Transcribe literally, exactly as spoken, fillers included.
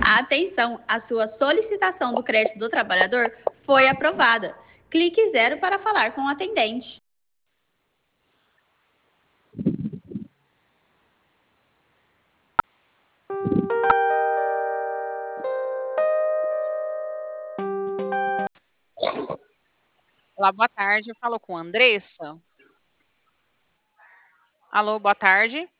Atenção, a sua solicitação do crédito do trabalhador foi aprovada. Clique zero para falar com o atendente. Olá, boa tarde. Eu falo com a Andressa. Alô, boa tarde.